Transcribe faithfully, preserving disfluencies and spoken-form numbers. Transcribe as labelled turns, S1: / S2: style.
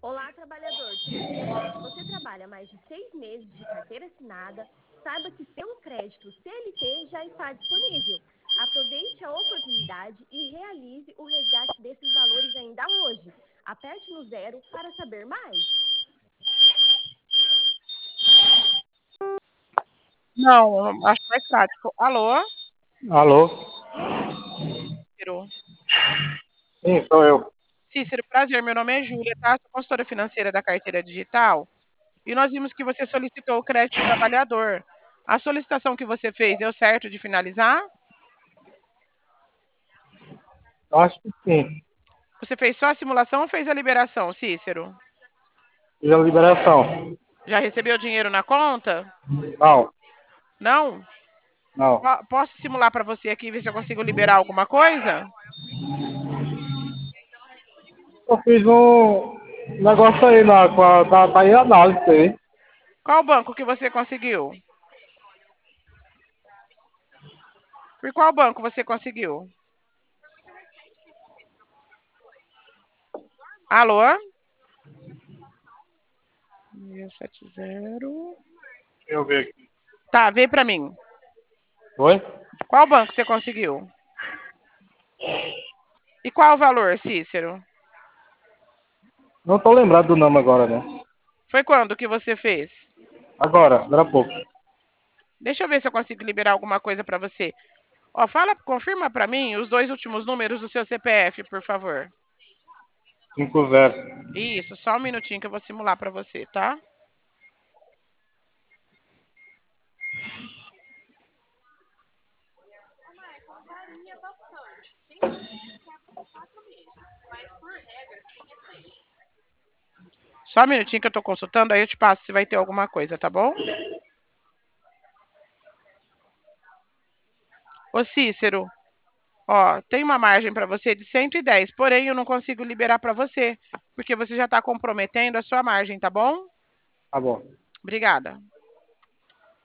S1: Olá, trabalhador, tudo bem? Se você trabalha mais de seis meses de carteira assinada, saiba que seu crédito C L T já está disponível. Aproveite a oportunidade e realize o resgate desses valores ainda hoje. Aperte no zero para saber mais.
S2: Não, acho mais prático. Alô?
S3: Alô?
S2: Cícero.
S3: Sim, sou eu.
S2: Cícero, prazer. Meu nome é Júlia, tá? Sou consultora financeira da carteira digital. E nós vimos que você solicitou o crédito trabalhador. A solicitação que você fez deu certo de finalizar?
S3: Acho que sim.
S2: Você fez só a simulação ou fez a liberação, Cícero?
S3: Fiz a liberação.
S2: Já recebeu dinheiro na conta?
S3: Não,
S2: Não?
S3: não.
S2: Po- Posso simular para você aqui e ver se eu consigo liberar alguma coisa?
S3: Eu fiz um negócio aí na, com a, tá, tá em análise aí.
S2: Qual banco que você conseguiu? Por qual banco você conseguiu? Alô? seis sete zero.
S3: Deixa eu ver aqui.
S2: Tá, vê para mim.
S3: Oi?
S2: Qual banco você conseguiu? E qual o valor, Cícero?
S3: Não tô lembrado do nome agora, né?
S2: Foi quando que você fez?
S3: Agora, agora há pouco.
S2: Deixa eu ver se eu consigo liberar alguma coisa para você. Ó, fala, confirma para mim os dois últimos números do seu C P F, por favor.
S3: cinco zero.
S2: Isso, só um minutinho que eu vou simular para você, tá? Só um minutinho que eu tô consultando, aí eu te passo se vai ter alguma coisa, tá bom? Ô Cícero, ó, tem uma margem para você de cento e dez, porém eu não consigo liberar para você, porque você já está comprometendo a sua margem, tá bom?
S3: Tá bom.
S2: Obrigada.